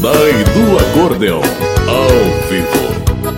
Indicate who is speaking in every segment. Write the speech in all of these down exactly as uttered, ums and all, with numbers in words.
Speaker 1: Hyundai do Acordeão, ao vivo.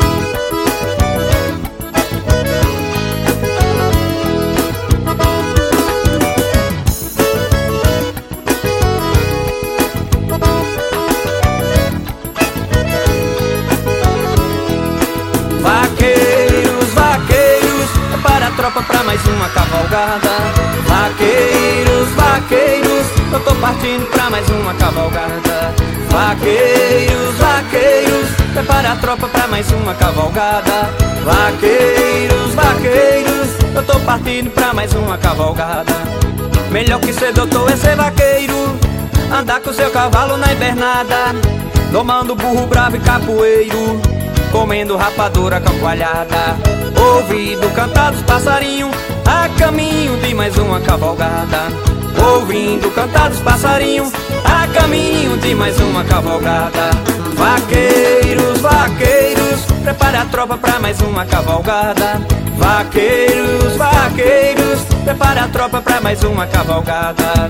Speaker 2: Vaqueiros, vaqueiros, prepara a tropa pra mais uma cavalgada. Vaqueiros, vaqueiros, eu tô partindo pra mais uma cavalgada. Vaqueiros, vaqueiros, prepara a tropa pra mais uma cavalgada. Vaqueiros, vaqueiros, eu tô partindo pra mais uma cavalgada. Melhor que ser doutor é ser vaqueiro, andar com seu cavalo na invernada, domando burro bravo e capoeiro, comendo rapadura com coalhada. Ouvindo cantar dos passarinhos, a caminho de mais uma cavalgada. Ouvindo cantar dos passarinhos, a caminho de mais uma cavalgada. Vaqueiros, vaqueiros, prepara a tropa pra mais uma cavalgada. Vaqueiros, vaqueiros, prepara a tropa pra mais uma cavalgada.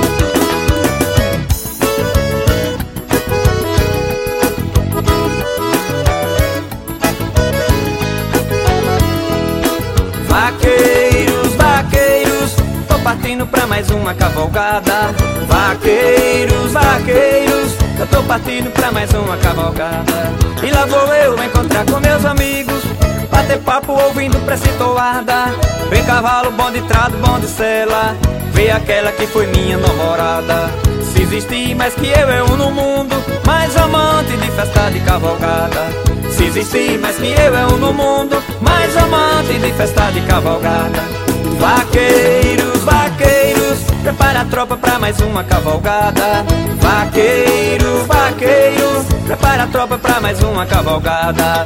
Speaker 2: Vaqueiros, vaqueiros, tô partindo pra mais uma cavalgada. Vaqueiros, vaqueiros, eu tô partindo pra mais uma cavalgada. E lá vou eu encontrar com meus amigos, bater papo ouvindo prece e toada, ver cavalo, bom de trado, bom de sela, ver aquela que foi minha namorada. Se existir mais que eu é um no mundo, mais amante de festa de cavalgada. Se existir mais que eu é um no mundo, mais amante de festa de cavalgada. Vaqueiros, vaqueiros, prepara a tropa pra mais uma cavalgada. Vaqueiros, vaqueiros, prepara a tropa pra mais uma cavalgada.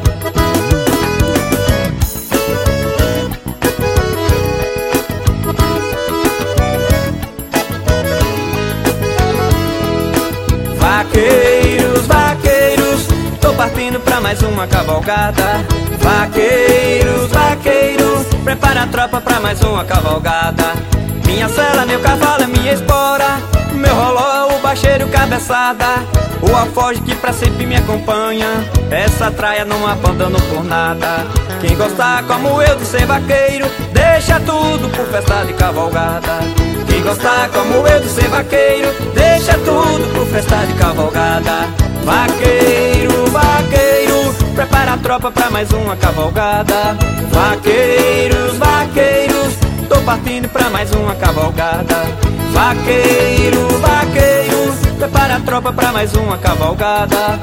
Speaker 2: Vaqueiros, vaqueiros, tô partindo pra mais uma cavalgada. Vaqueiros, vaqueiros, prepara a tropa pra mais uma cavalgada. Minha sela, meu cavalo, é minha espora, meu roló, o baixeiro, cabeçada, o alfoge que pra sempre me acompanha. Essa traia não abandono por nada. Quem gostar como eu de ser vaqueiro, deixa tudo por festa de cavalgada. Quem gostar como eu de ser vaqueiro, deixa tudo por festa de cavalgada. Vaqueiro, vaqueiro, prepara a tropa pra mais uma cavalgada. Vaqueiros, vaqueiros, tô partindo pra mais uma cavalgada. Vaqueiro, vaqueiro, prepara a tropa pra mais uma cavalgada.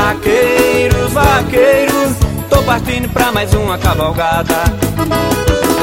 Speaker 2: Vaqueiros, vaqueiros, tô partindo pra mais uma cavalgada.